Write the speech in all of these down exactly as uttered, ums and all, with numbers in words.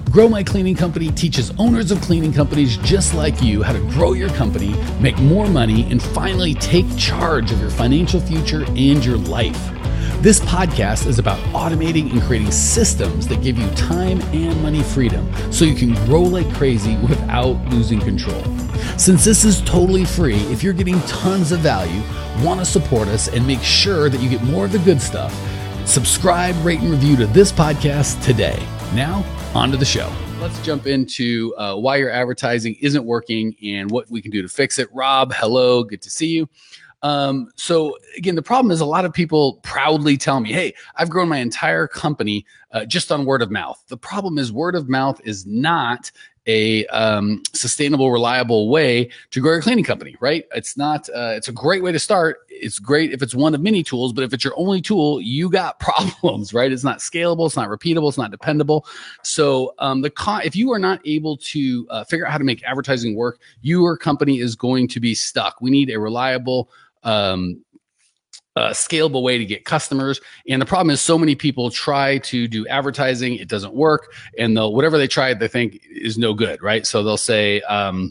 Grow My Cleaning Company teaches owners of cleaning companies just like you how to grow your company, make more money, and finally take charge of your financial future and your life. This podcast is about automating and creating systems that give you time and money freedom so you can grow like crazy without losing control. Since this is totally free, if you're getting tons of value, want to support us, and make sure that you get more of the good stuff, subscribe, rate, and review to this podcast today. Now, on to the show. Let's jump into uh, why your advertising isn't working and what we can do to fix it. Rob, hello, good to see you. Um, so again, the problem is a lot of people proudly tell me, hey, I've grown my entire company uh, just on word of mouth. The problem is word of mouth is not a um, sustainable, reliable way to grow your cleaning company, right? It's not, uh, it's a great way to start. It's great if it's one of many tools, but if it's your only tool, you got problems, right? It's not scalable. It's not repeatable. It's not dependable. So um, the con- if you are not able to uh, figure out how to make advertising work, your company is going to be stuck. We need a reliable, um, a scalable way to get customers. And the problem is so many people try to do advertising. It doesn't work. And they'll, whatever they try, they think is no good. Right. So they'll say, um,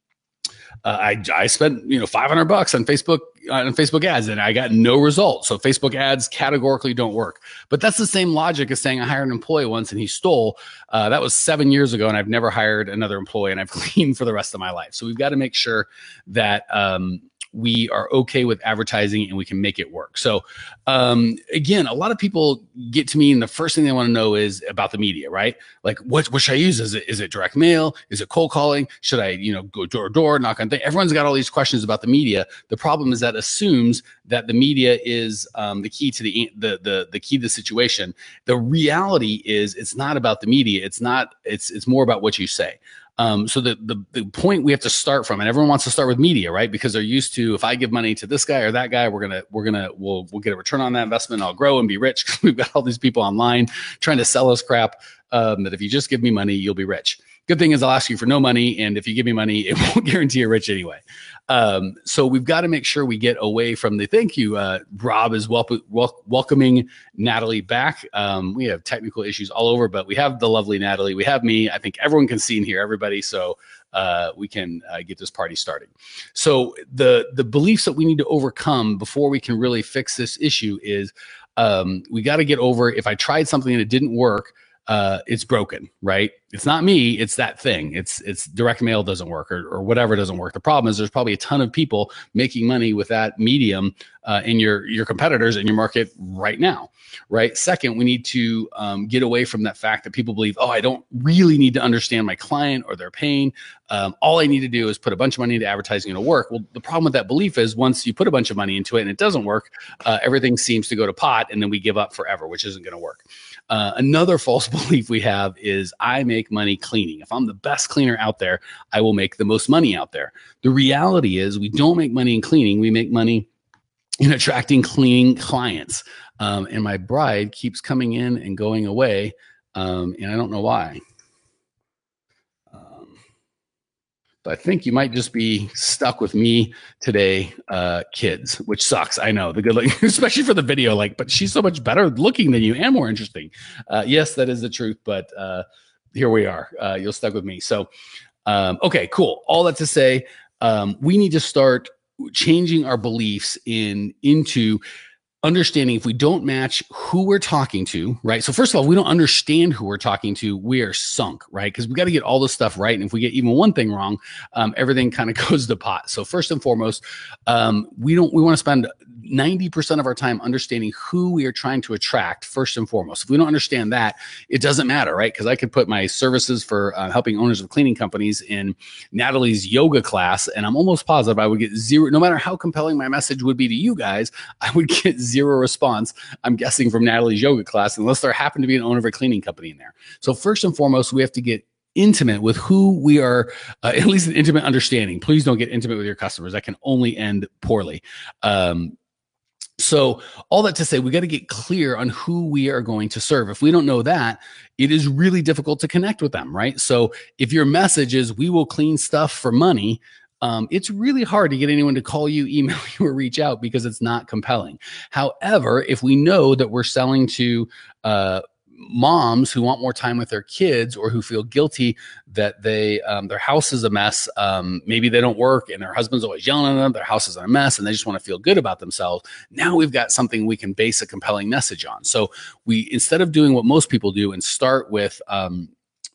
uh, I, I spent, you know, five hundred bucks on Facebook, on Facebook ads, and I got no results. So Facebook ads categorically don't work. But that's the same logic as saying I hired an employee once and he stole. Uh, that was seven years ago. And I've never hired another employee, and I've cleaned for the rest of my life. So we've got to make sure that, um, we are okay with advertising and we can make it work. So um, again, a lot of people get to me and the first thing they want to know is about the media, right? Like what, what should I use? Is it, is it direct mail? Is it cold calling? Should I, you know, go door to door, knock on things? Everyone's got all these questions about the media. The problem is that assumes that the media is um, the key to the, the, the, the key to the situation. The reality is it's not about the media. It's not, it's, it's more about what you say. Um, so the, the, the point we have to start from, and everyone wants to start with media, right? Because they're used to, if I give money to this guy or that guy, we're going to, we're going to, we'll, we'll get a return on that investment. I'll grow and be rich. We've got all these people online trying to sell us crap. Um, that if you just give me money, you'll be rich. Good thing is I'll ask you for no money. And if you give me money, it won't guarantee you're rich anyway. Um, so we've got to make sure we get away from the, thank you. Uh, Rob is wel- wel- welcoming Natalie back. Um, we have technical issues all over, but we have the lovely Natalie. We have me. I think everyone can see and hear everybody. So uh, we can uh, get this party started. So the, the beliefs that we need to overcome before we can really fix this issue is um, we got to get over, if I tried something and it didn't work, uh, it's broken, right? It's not me, it's that thing. It's it's direct mail doesn't work or, or whatever doesn't work. The problem is there's probably a ton of people making money with that medium uh, in your, your competitors in your market right now, right? Second, we need to um, get away from that fact that people believe, oh, I don't really need to understand my client or their pain. Um, all I need to do is put a bunch of money into advertising and it'll work. Well, the problem with that belief is once you put a bunch of money into it and it doesn't work, uh, everything seems to go to pot and then we give up forever, which isn't going to work. Uh, another false belief we have is I make money cleaning. If I'm the best cleaner out there, I will make the most money out there. The reality is we don't make money in cleaning. We make money in attracting cleaning clients. Um, and my bride keeps coming in and going away. Um, and I don't know why. Um, so I think you might just be stuck with me today, uh, kids, which sucks. I know the good looking, especially for the video, like, but she's so much better looking than you and more interesting. Uh, yes, that is the truth, but, uh, here we are. Uh, you're stuck with me. So, um, okay, cool. All that to say, um, we need to start changing our beliefs in into understanding if we don't match who we're talking to, right? So first of all, we don't understand who we're talking to, we are sunk, right? Because we got to get all this stuff right. And if we get even one thing wrong, um, everything kind of goes to pot. So first and foremost, um, we don't, we want to spend ninety percent of our time understanding who we are trying to attract first and foremost. If we don't understand that, it doesn't matter, right? Because I could put my services for uh, helping owners of cleaning companies in Natalie's yoga class, and I'm almost positive I would get zero, no matter how compelling my message would be to you guys, I would get zero response, I'm guessing, from Natalie's yoga class, unless there happened to be an owner of a cleaning company in there. So first and foremost, we have to get intimate with who we are, uh, at least an intimate understanding. Please don't get intimate with your customers. That can only end poorly. Um, So all that to say, we got to get clear on who we are going to serve. If we don't know that, it is really difficult to connect with them, right? So if your message is, we will clean stuff for money, um, it's really hard to get anyone to call you, email you, or reach out because it's not compelling. However, if we know that we're selling to uh, moms who want more time with their kids or who feel guilty that they um, their house is a mess. Um, maybe they don't work and their husband's always yelling at them. Their house is a mess and they just want to feel good about themselves. Now we've got something we can base a compelling message on. So we, instead of doing what most people do and start with um,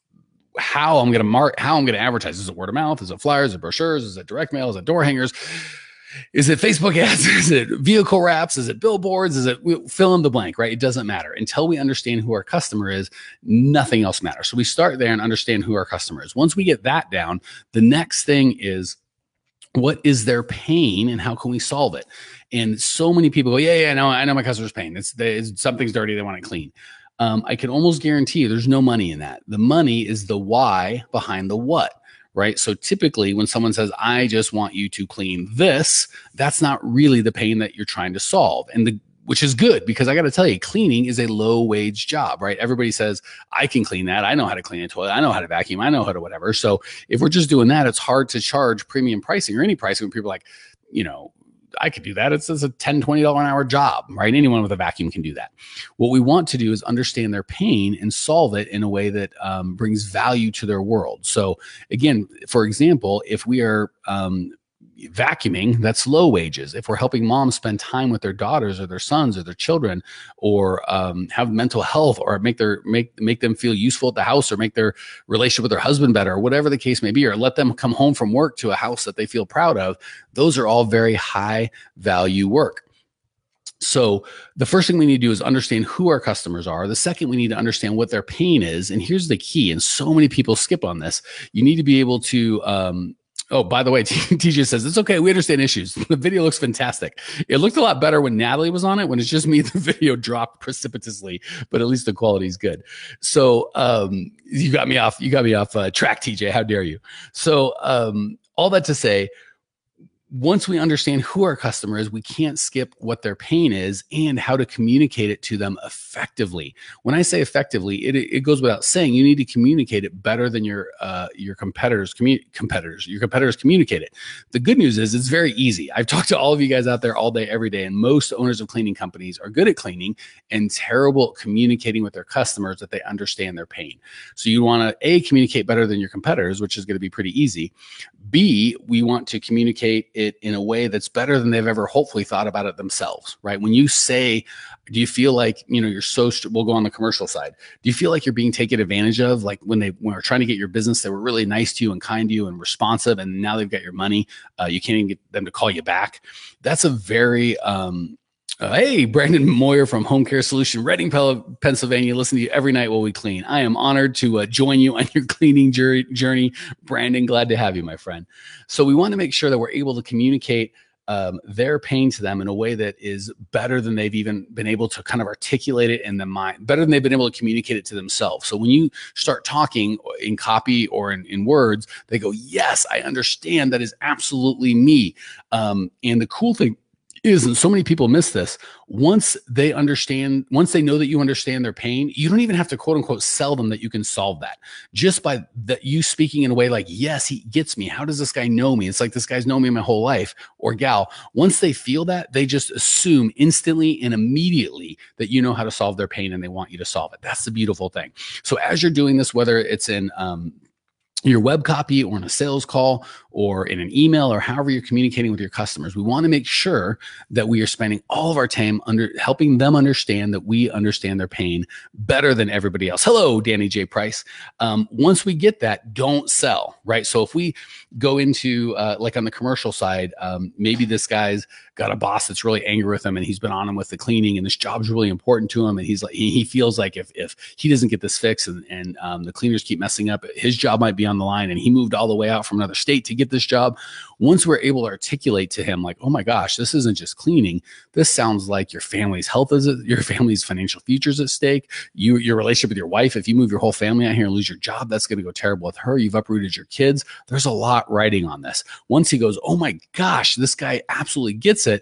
how I'm going to mark, how I'm going to advertise. Is it word of mouth? Is it flyers? Is it brochures? Is it direct mail? Is it door hangers? Is it Facebook ads? Is it vehicle wraps? Is it billboards? Is it fill in the blank, right? It doesn't matter. Until we understand who our customer is, nothing else matters. So we start there and understand who our customer is. Once we get that down, the next thing is, what is their pain and how can we solve it? And so many people go, yeah, yeah, no, I know my customer's pain. It's, it's something's dirty. They want it clean. Um, I can almost guarantee you there's no money in that. The money is the why behind the what. Right. So typically when someone says, I just want you to clean this, that's not really the pain that you're trying to solve. And the, which is good, because I got to tell you, cleaning is a low wage job, right? Everybody says, I can clean that. I know how to clean a toilet. I know how to vacuum. I know how to whatever. So if we're just doing that, it's hard to charge premium pricing or any pricing when people are like, you know, I could do that. It's, it's a ten dollars, twenty dollars an hour job, right? Anyone with a vacuum can do that. What we want to do is understand their pain and solve it in a way that um, brings value to their world. So again, for example, if we are um, vacuuming, that's low wages. If we're helping moms spend time with their daughters or their sons or their children, or um, have mental health, or make their make make them feel useful at the house, or make their relationship with their husband better, or whatever the case may be, or let them come home from work to a house that they feel proud of, those are all very high value work. So the first thing we need to do is understand who our customers are. The second, we need to understand what their pain is. And here's the key, and so many people skip on this. You need to be able to um, oh, by the way, T J says, it's okay. We understand issues. The video looks fantastic. It looked a lot better when Natalie was on it. When it's just me, the video dropped precipitously, but at least the quality is good. So um, you got me off, you got me off uh, track, T J. How dare you? So um, all that to say, once we understand who our customer is, we can't skip what their pain is and how to communicate it to them effectively. When I say effectively, it, it goes without saying, you need to communicate it better than your uh, your competitors, commu- competitors. Your competitors communicate it. The good news is it's very easy. I've talked to all of you guys out there all day, every day, and most owners of cleaning companies are good at cleaning and terrible at communicating with their customers that they understand their pain. So you want to, A, communicate better than your competitors, which is going to be pretty easy. B, we want to communicate it in a way that's better than they've ever hopefully thought about it themselves, right? When you say, do you feel like, you know, you're so, st- we'll go on the commercial side. Do you feel like you're being taken advantage of? Like when they when we're trying to get your business, they were really nice to you and kind to you and responsive, and now they've got your money. Uh, you can't even get them to call you back. That's a very, um, Uh, hey, Brandon Moyer from Home Care Solution, Reading, Pennsylvania. Listen to you every night while we clean. I am honored to uh, join you on your cleaning journey. Brandon, glad to have you, my friend. So we want to make sure that we're able to communicate um, their pain to them in a way that is better than they've even been able to kind of articulate it in the mind, better than they've been able to communicate it to themselves. So when you start talking in copy or in, in words, they go, yes, I understand. That is absolutely me. Um, and the cool thing is, and so many people miss this, once they understand, once they know that you understand their pain, you don't even have to quote unquote sell them that you can solve that. Just by that, you speaking in a way like, yes, he gets me. How does this guy know me? It's like, this guy's known me my whole life, or gal. Once they feel that, they just assume instantly and immediately that you know how to solve their pain and they want you to solve it. That's the beautiful thing. So as you're doing this, whether it's in, um, your web copy or in a sales call or in an email or however you're communicating with your customers, we want to make sure that we are spending all of our time under helping them understand that we understand their pain better than everybody else. Hello, Danny J. Price. Um, once we get that, don't sell, right? So if we go into uh, like on the commercial side, um, maybe this guy's got a boss that's really angry with him and he's been on him with the cleaning and this job's really important to him. And he's like, he, he feels like if, if he doesn't get this fixed and, and um, the cleaners keep messing up, his job might be on the line, and he moved all the way out from another state to get this job. Once we're able to articulate to him like, oh my gosh, this isn't just cleaning. This sounds like your family's health is at, your family's financial future's at stake. You, your relationship with your wife, if you move your whole family out here and lose your job, that's going to go terrible with her. You've uprooted your kids. There's a lot riding on this. Once he goes, oh my gosh, this guy absolutely gets it.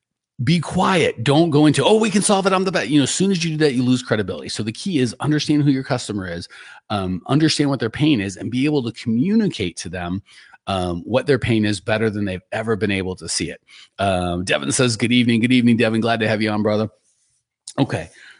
Be quiet. Don't go into, oh, we can solve it. I'm the best. You know, as soon as you do that, you lose credibility. So the key is understand who your customer is, um, understand what their pain is, and be able to communicate to them um, what their pain is better than they've ever been able to see it. Um, Devin says, good evening. Good evening, Devin. Glad to have you on, brother. Okay.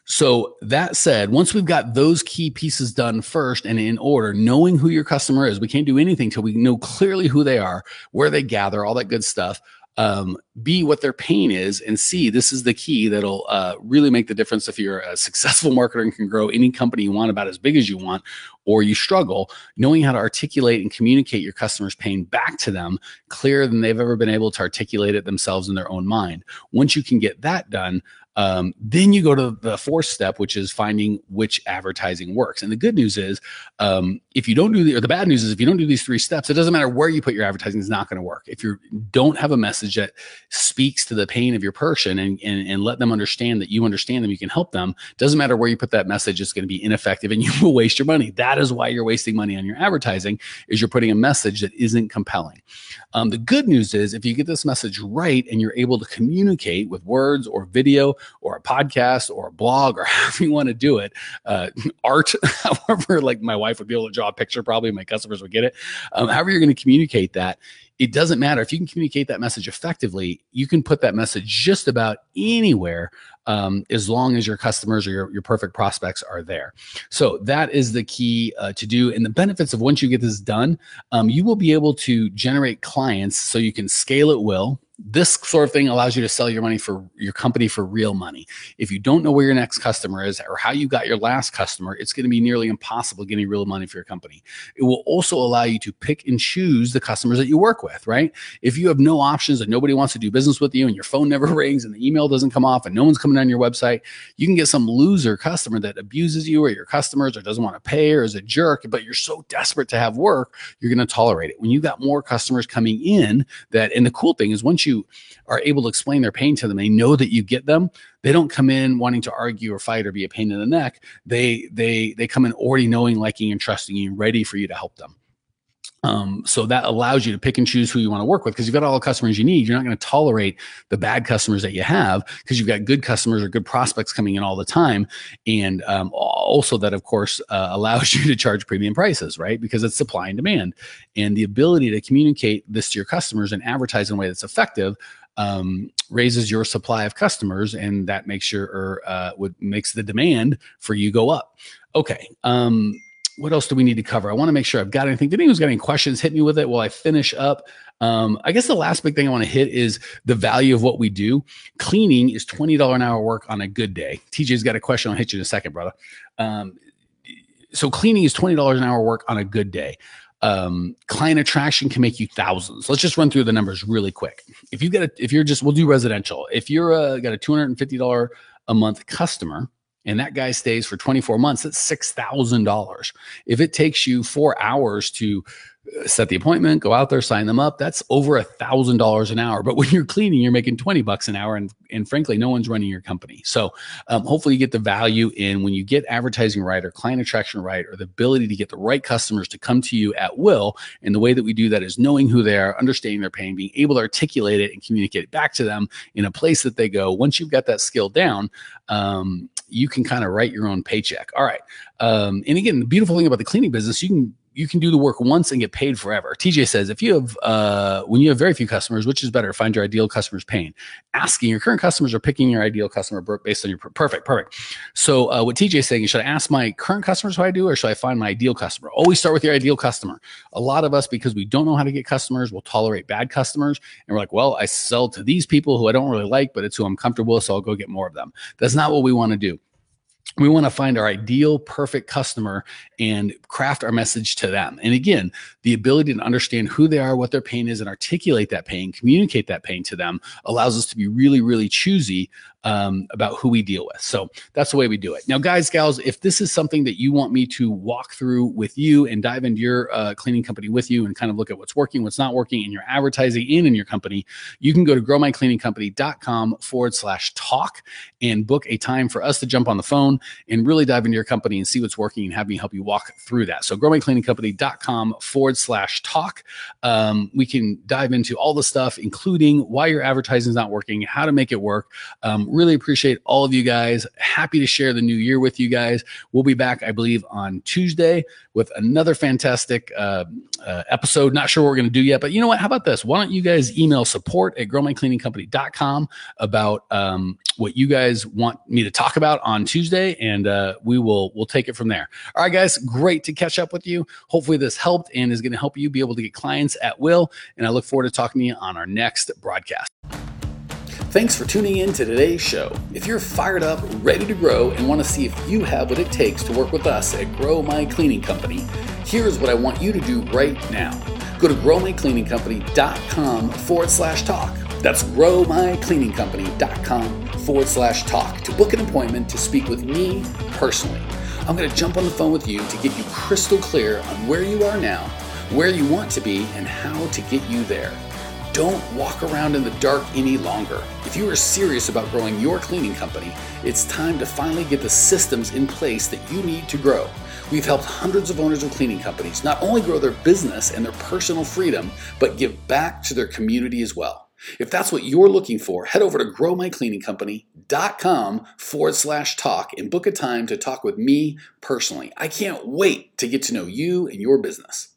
So that said, once we've got those key pieces done first and in order, knowing who your customer is, we can't do anything till we know clearly who they are, where they gather, all that good stuff. Um, B, what their pain is, and C, this is the key that'll uh, really make the difference if you're a successful marketer and can grow any company you want about as big as you want, or you struggle, knowing how to articulate and communicate your customer's pain back to them clearer than they've ever been able to articulate it themselves in their own mind. Once you can get that done, Um, then you go to the fourth step, which is finding which advertising works. And the good news is, um, if you don't do the, or the bad news is, if you don't do these three steps, it doesn't matter where you put your advertising, it's not going to work. If you don't have a message that speaks to the pain of your person and, and, and let them understand that you understand them, you can help them, doesn't matter where you put that message, it's going to be ineffective and you will waste your money. That is why you're wasting money on your advertising, is you're putting a message that isn't compelling. Um, the good news is, if you get this message right and you're able to communicate with words or video or a podcast or a blog or however you want to do it, uh, art, however, like my wife would be able to draw a picture, probably my customers would get it. Um, however you're going to communicate that, it doesn't matter. If you can communicate that message effectively, you can put that message just about anywhere, um, as long as your customers or your, your perfect prospects are there. So that is the key uh, to do. And the benefits of once you get this done, um, you will be able to generate clients so you can scale at will. This sort of thing allows you to sell your money for your company for real money. If you don't know where your next customer is or how you got your last customer, it's going to be nearly impossible getting real money for your company. It will also allow you to pick and choose the customers that you work with, right? If you have no options and nobody wants to do business with you and your phone never rings and the email doesn't come off and no one's coming on your website, you can get some loser customer that abuses you or your customers or doesn't want to pay or is a jerk, but you're so desperate to have work, you're going to tolerate it. When you got more customers coming in that, and the cool thing is once you are able to explain their pain to them, they know that you get them. They don't come in wanting to argue or fight or be a pain in the neck. They they they come in already knowing, liking, and trusting you, ready for you to help them. Um, so that allows you to pick and choose who you want to work with, because you've got all the customers you need. You're not going to tolerate the bad customers that you have, because you've got good customers or good prospects coming in all the time. And um, also that, of course, uh, allows you to charge premium prices, right? Because it's supply and demand. And the ability to communicate this to your customers and advertise in a way that's effective um, raises your supply of customers, and that makes your, or, uh, what makes the demand for you go up. Okay. Um, What else do we need to cover? I want to make sure I've got anything. Did anyone's got any questions? Hit me with it while I finish up. Um, I guess the last big thing I want to hit is the value of what we do. Cleaning is twenty dollars an hour work on a good day. T J's got a question. I'll hit you in a second, brother. Um, so cleaning is twenty dollars an hour work on a good day. Um, client attraction can make you thousands. Let's just run through the numbers really quick. If you get a, if you're just, we'll do residential. If you're uh, got a two hundred fifty dollars a month customer, and that guy stays for twenty-four months, that's six thousand dollars. If it takes you four hours to set the appointment, go out there, sign them up, that's over a thousand dollars an hour. But when you're cleaning, you're making twenty bucks an hour. And, and frankly, no one's running your company. So um, hopefully you get the value in when you get advertising right or client attraction right, or the ability to get the right customers to come to you at will. And the way that we do that is knowing who they are, understanding their pain, being able to articulate it and communicate it back to them in a place that they go. Once you've got that skill down, um, you can kind of write your own paycheck. All right. Um, and again, the beautiful thing about the cleaning business, you can you can do the work once and get paid forever. T J says, if you have, uh, when you have very few customers, which is better, find your ideal customer's pain. Asking your current customers or picking your ideal customer based on your, perfect, perfect. So uh, what T J is saying is, should I ask my current customers who I do, or should I find my ideal customer? Always start with your ideal customer. A lot of us, because we don't know how to get customers, will tolerate bad customers. And we're like, well, I sell to these people who I don't really like, but it's who I'm comfortable with, so I'll go get more of them. That's not what we want to do. We want to find our ideal, perfect customer and craft our message to them. And again, the ability to understand who they are, what their pain is, and articulate that pain, communicate that pain to them allows us to be really, really choosy um, about who we deal with. So that's the way we do it. Now, guys, gals, if this is something that you want me to walk through with you and dive into your uh, cleaning company with you and kind of look at what's working, what's not working in your advertising and in your company, you can go to growmycleaningcompany.com forward slash talk and book a time for us to jump on the phone and really dive into your company and see what's working and have me help you walk through that. So growmycleaningcompany.com forward slash talk. Um, we can dive into all the stuff, including why your advertising is not working, how to make it work. Um, really appreciate all of you guys. Happy to share the new year with you guys. We'll be back, I believe, on Tuesday with another fantastic uh, uh, episode. Not sure what we're going to do yet, but you know what? How about this? Why don't you guys email support at grow my cleaning company dot com about um, what you guys want me to talk about on Tuesday, and uh, we will we'll take it from there. All right, guys, great to catch up with you. Hopefully this helped and is going to help you be able to get clients at will, and I look forward to talking to you on our next broadcast. Thanks for tuning in to today's show. If you're fired up, ready to grow, and want to see if you have what it takes to work with us at Grow My Cleaning Company, here's what I want you to do right now. Go to grow my cleaning company dot com forward slash talk. That's grow my cleaning company dot com forward slash talk to book an appointment to speak with me personally. I'm going to jump on the phone with you to get you crystal clear on where you are now, where you want to be, and how to get you there. Don't walk around in the dark any longer. If you are serious about growing your cleaning company, it's time to finally get the systems in place that you need to grow. We've helped hundreds of owners of cleaning companies not only grow their business and their personal freedom, but give back to their community as well. If that's what you're looking for, head over to grow my cleaning company dot com forward slash talk and book a time to talk with me personally. I can't wait to get to know you and your business.